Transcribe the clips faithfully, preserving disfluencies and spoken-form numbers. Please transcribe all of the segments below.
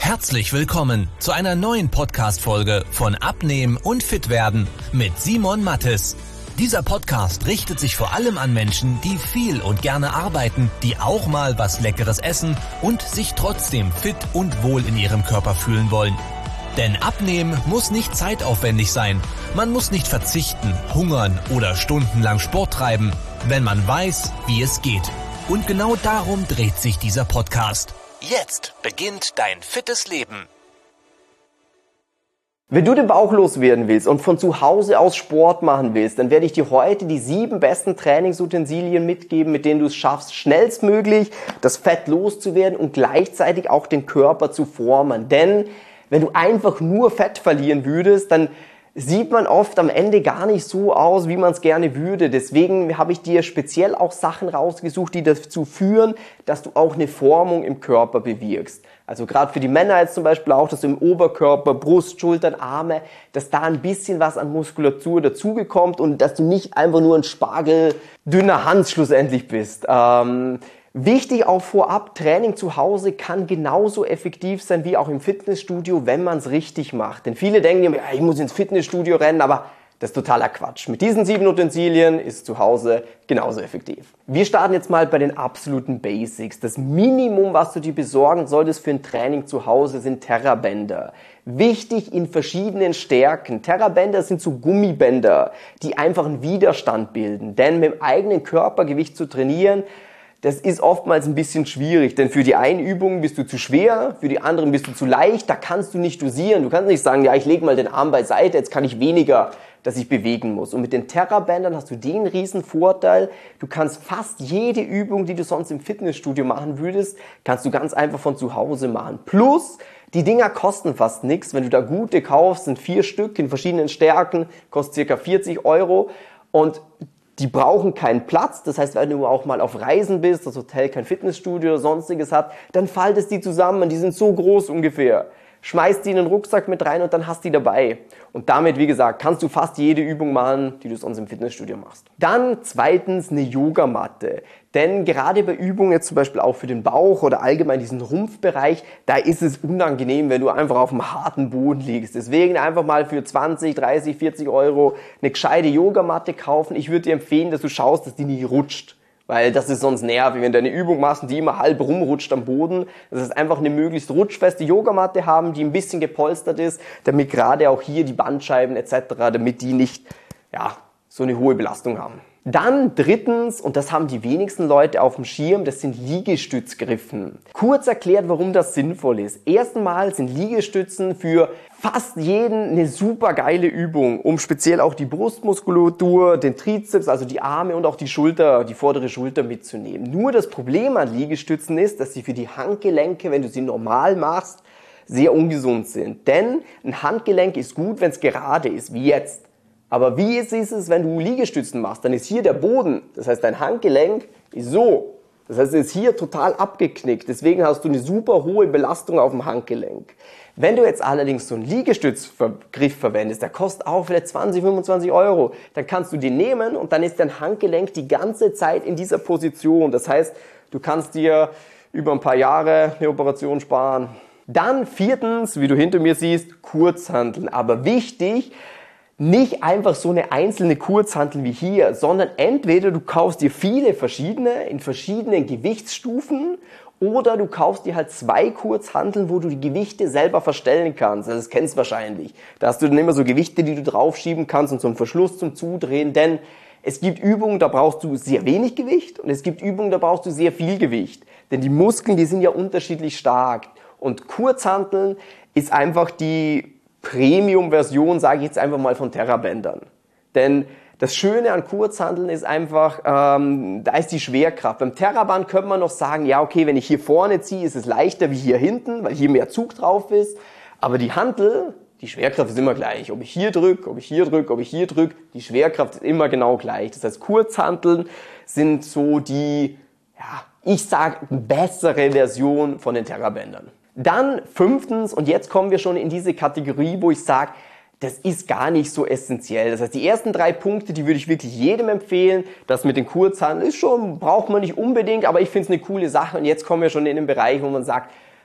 Herzlich willkommen zu einer neuen Podcast-Folge von Abnehmen und Fitwerden mit Simon Mattes. Dieser Podcast richtet sich vor allem an Menschen, die viel und gerne arbeiten, die auch mal was Leckeres essen und sich trotzdem fit und wohl in ihrem Körper fühlen wollen. Denn Abnehmen muss nicht zeitaufwendig sein. Man muss nicht verzichten, hungern oder stundenlang Sport treiben, wenn man weiß, wie es geht. Und genau darum dreht sich dieser Podcast. Jetzt beginnt dein fittes Leben. Wenn du den Bauch loswerden willst und von zu Hause aus Sport machen willst, dann werde ich dir heute die sieben besten Trainingsutensilien mitgeben, mit denen du es schaffst, schnellstmöglich das Fett loszuwerden und gleichzeitig auch den Körper zu formen. Denn wenn du einfach nur Fett verlieren würdest, dann sieht man oft am Ende gar nicht so aus, wie man es gerne würde. Deswegen habe ich dir speziell auch Sachen rausgesucht, die dazu führen, dass du auch eine Formung im Körper bewirkst. Also gerade für die Männer jetzt zum Beispiel auch, dass du im Oberkörper, Brust, Schultern, Arme, dass da ein bisschen was an Muskulatur dazugekommt und dass du nicht einfach nur ein spargeldünner Hans schlussendlich bist. Ähm, Wichtig auch vorab, Training zu Hause kann genauso effektiv sein wie auch im Fitnessstudio, wenn man es richtig macht. Denn viele denken immer, ja, ich muss ins Fitnessstudio rennen, aber das ist totaler Quatsch. Mit diesen sieben Utensilien ist zu Hause genauso effektiv. Wir starten jetzt mal bei den absoluten Basics. Das Minimum, was du dir besorgen solltest für ein Training zu Hause, sind Terrabänder. Wichtig in verschiedenen Stärken. Terrabänder sind so Gummibänder, die einfach einen Widerstand bilden. Denn mit dem eigenen Körpergewicht zu trainieren, das ist oftmals ein bisschen schwierig, denn für die einen Übungen bist du zu schwer, für die anderen bist du zu leicht, da kannst du nicht dosieren. Du kannst nicht sagen, ja, ich lege mal den Arm beiseite, jetzt kann ich weniger, dass ich bewegen muss. Und mit den Terrabändern hast du den riesen Vorteil, du kannst fast jede Übung, die du sonst im Fitnessstudio machen würdest, kannst du ganz einfach von zu Hause machen. Plus, die Dinger kosten fast nichts. Wenn du da gute kaufst, sind vier Stück in verschiedenen Stärken, kostet circa vierzig Euro und die brauchen keinen Platz, das heißt, wenn du auch mal auf Reisen bist, das Hotel kein Fitnessstudio oder sonstiges hat, dann faltest die zusammen, die sind so groß ungefähr. Schmeißt die in den Rucksack mit rein und dann hast die dabei. Und damit, wie gesagt, kannst du fast jede Übung machen, die du sonst im Fitnessstudio machst. Dann zweitens eine Yogamatte. Denn gerade bei Übungen, jetzt zum Beispiel auch für den Bauch oder allgemein diesen Rumpfbereich, da ist es unangenehm, wenn du einfach auf dem harten Boden liegst. Deswegen einfach mal für zwanzig, dreißig, vierzig Euro eine gescheite Yogamatte kaufen. Ich würde dir empfehlen, dass du schaust, dass die nicht rutscht. Weil das ist sonst nervig, wenn du eine Übung machst und die immer halb rumrutscht am Boden. Das heißt, einfach eine möglichst rutschfeste Yogamatte haben, die ein bisschen gepolstert ist, damit gerade auch hier die Bandscheiben et cetera, damit die nicht ja, so eine hohe Belastung haben. Dann drittens, und das haben die wenigsten Leute auf dem Schirm, das sind Liegestützgriffen. Kurz erklärt, warum das sinnvoll ist. Erstmal sind Liegestützen für fast jeden eine super geile Übung, um speziell auch die Brustmuskulatur, den Trizeps, also die Arme und auch die Schulter, die vordere Schulter mitzunehmen. Nur das Problem an Liegestützen ist, dass sie für die Handgelenke, wenn du sie normal machst, sehr ungesund sind. Denn ein Handgelenk ist gut, wenn es gerade ist, wie jetzt. Aber wie ist es, wenn du Liegestützen machst? Dann ist hier der Boden, das heißt dein Handgelenk ist so. Das heißt, es ist hier total abgeknickt. Deswegen hast du eine super hohe Belastung auf dem Handgelenk. Wenn du jetzt allerdings so einen Liegestützgriff verwendest, der kostet auch vielleicht zwanzig, fünfundzwanzig Euro, dann kannst du den nehmen und dann ist dein Handgelenk die ganze Zeit in dieser Position. Das heißt, du kannst dir über ein paar Jahre eine Operation sparen. Dann viertens, wie du hinter mir siehst, Kurzhanteln. Aber wichtig, nicht einfach so eine einzelne Kurzhantel wie hier, sondern entweder du kaufst dir viele verschiedene in verschiedenen Gewichtsstufen oder du kaufst dir halt zwei Kurzhanteln, wo du die Gewichte selber verstellen kannst. Also das kennst du wahrscheinlich. Da hast du dann immer so Gewichte, die du draufschieben kannst und so einen Verschluss zum Zudrehen, denn es gibt Übungen, da brauchst du sehr wenig Gewicht und es gibt Übungen, da brauchst du sehr viel Gewicht. Denn die Muskeln, die sind ja unterschiedlich stark. Und Kurzhanteln ist einfach die Premium-Version, sage ich jetzt einfach mal, von Terrabändern. Denn das Schöne an Kurzhanteln ist einfach, ähm, da ist die Schwerkraft. Beim Terraband könnte man noch sagen, ja okay, wenn ich hier vorne ziehe, ist es leichter wie hier hinten, weil hier mehr Zug drauf ist. Aber die Hantel, die Schwerkraft ist immer gleich. Ob ich hier drücke, ob ich hier drücke, ob ich hier drücke, die Schwerkraft ist immer genau gleich. Das heißt, Kurzhanteln sind so die, ja, ich sage, bessere Version von den Terrabändern. Dann fünftens, und jetzt kommen wir schon in diese Kategorie, wo ich sage, das ist gar nicht so essentiell. Das heißt, die ersten drei Punkte, die würde ich wirklich jedem empfehlen. Das mit den Kurzhanteln ist schon, braucht man nicht unbedingt, aber ich finde es eine coole Sache. Und jetzt kommen wir schon in den Bereich, wo man sagt,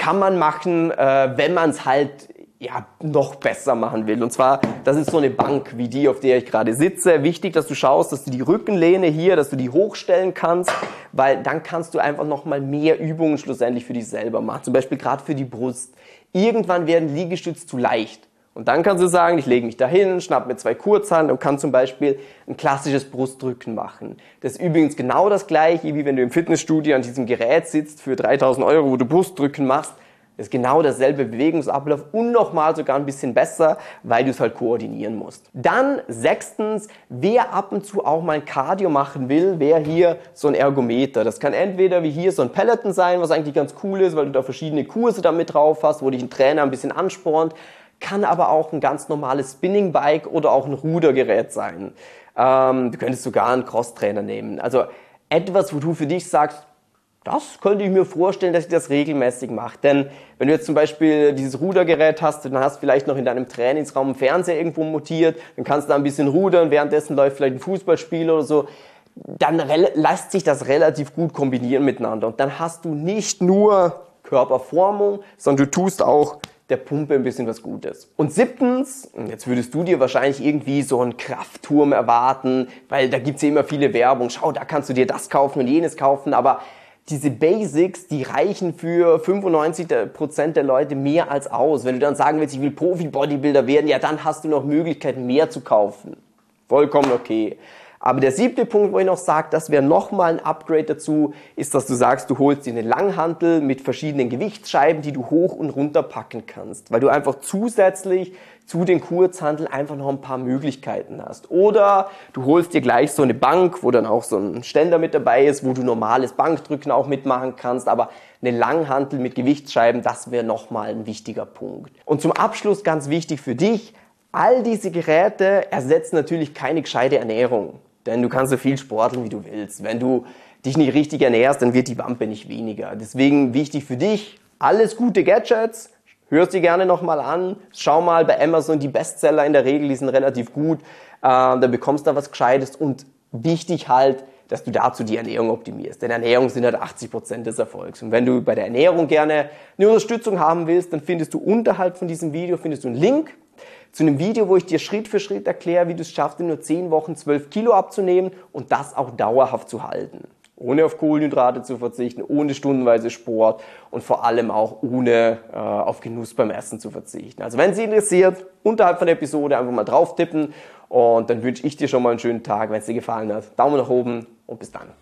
kann man machen, äh, wenn man es halt ja, noch besser machen will. Und zwar, das ist so eine Bank wie die, auf der ich gerade sitze. Wichtig, dass du schaust, dass du die Rückenlehne hier, dass du die hochstellen kannst, weil dann kannst du einfach nochmal mehr Übungen schlussendlich für dich selber machen. Zum Beispiel gerade für die Brust. Irgendwann werden Liegestütze zu leicht. Und dann kannst du sagen, ich lege mich dahin, schnapp mir zwei Kurzhanteln und kann zum Beispiel ein klassisches Brustdrücken machen. Das ist übrigens genau das gleiche, wie wenn du im Fitnessstudio an diesem Gerät sitzt für dreitausend Euro, wo du Brustdrücken machst. Das ist genau derselbe Bewegungsablauf und nochmal sogar ein bisschen besser, weil du es halt koordinieren musst. Dann sechstens, wer ab und zu auch mal ein Cardio machen will, wäre hier so ein Ergometer. Das kann entweder wie hier so ein Peloton sein, was eigentlich ganz cool ist, weil du da verschiedene Kurse damit drauf hast, wo dich ein Trainer ein bisschen anspornt. Kann aber auch ein ganz normales Spinning-Bike oder auch ein Rudergerät sein. Ähm, du könntest sogar einen Crosstrainer nehmen. Also etwas, wo du für dich sagst, das könnte ich mir vorstellen, dass ich das regelmäßig mache. Denn wenn du jetzt zum Beispiel dieses Rudergerät hast, dann hast du vielleicht noch in deinem Trainingsraum einen Fernseher irgendwo montiert, dann kannst du da ein bisschen rudern, währenddessen läuft vielleicht ein Fußballspiel oder so. Dann lässt sich das relativ gut kombinieren miteinander. Und dann hast du nicht nur Körperformung, sondern du tust auch der Pumpe ein bisschen was Gutes. Und siebtens, jetzt würdest du dir wahrscheinlich irgendwie so einen Kraftturm erwarten, weil da gibt's ja immer viele Werbung. Schau, da kannst du dir das kaufen und jenes kaufen, aber diese Basics, die reichen für fünfundneunzig Prozent der Leute mehr als aus. Wenn du dann sagen willst, ich will Profi-Bodybuilder werden, ja, dann hast du noch Möglichkeiten, mehr zu kaufen. Vollkommen okay. Aber der siebte Punkt, wo ich noch sage, das wäre nochmal ein Upgrade dazu, ist, dass du sagst, du holst dir eine Langhantel mit verschiedenen Gewichtsscheiben, die du hoch und runter packen kannst. Weil du einfach zusätzlich zu den Kurzhanteln einfach noch ein paar Möglichkeiten hast. Oder du holst dir gleich so eine Bank, wo dann auch so ein Ständer mit dabei ist, wo du normales Bankdrücken auch mitmachen kannst. Aber eine Langhantel mit Gewichtsscheiben, das wäre nochmal ein wichtiger Punkt. Und zum Abschluss ganz wichtig für dich, all diese Geräte ersetzen natürlich keine gescheite Ernährung. Denn du kannst so viel sporteln, wie du willst. Wenn du dich nicht richtig ernährst, dann wird die Wampe nicht weniger. Deswegen wichtig für dich, alles gute Gadgets, hörst dir gerne nochmal an. Schau mal bei Amazon, die Bestseller in der Regel, die sind relativ gut. Äh, da bekommst du was Gescheites und wichtig halt, dass du dazu die Ernährung optimierst. Denn Ernährung sind halt achtzig Prozent des Erfolgs. Und wenn du bei der Ernährung gerne eine Unterstützung haben willst, dann findest du unterhalb von diesem Video findest du einen Link zu einem Video, wo ich dir Schritt für Schritt erkläre, wie du es schaffst, in nur zehn Wochen zwölf Kilo abzunehmen und das auch dauerhaft zu halten. Ohne auf Kohlenhydrate zu verzichten, ohne stundenweise Sport und vor allem auch ohne äh, auf Genuss beim Essen zu verzichten. Also wenn es dich interessiert, unterhalb von der Episode einfach mal drauf tippen und dann wünsche ich dir schon mal einen schönen Tag. Wenn es dir gefallen hat, Daumen nach oben und bis dann.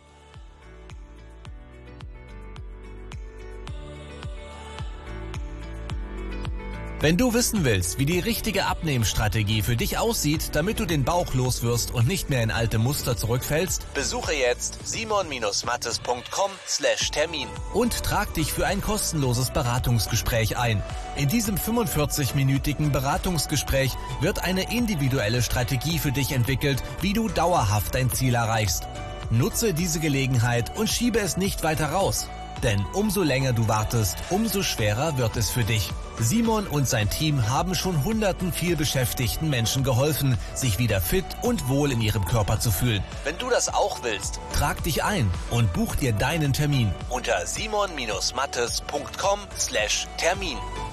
Wenn du wissen willst, wie die richtige Abnehmstrategie für dich aussieht, damit du den Bauch loswirst und nicht mehr in alte Muster zurückfällst, besuche jetzt simon mattes punkt com slash Termin und trag dich für ein kostenloses Beratungsgespräch ein. In diesem fünfundvierzig-minütigen Beratungsgespräch wird eine individuelle Strategie für dich entwickelt, wie du dauerhaft dein Ziel erreichst. Nutze diese Gelegenheit und schiebe es nicht weiter raus. Denn umso länger du wartest, umso schwerer wird es für dich. Simon und sein Team haben schon hunderten vielbeschäftigten Menschen geholfen, sich wieder fit und wohl in ihrem Körper zu fühlen. Wenn du das auch willst, trag dich ein und buch dir deinen Termin unter simon mattes punkt com slash Termin.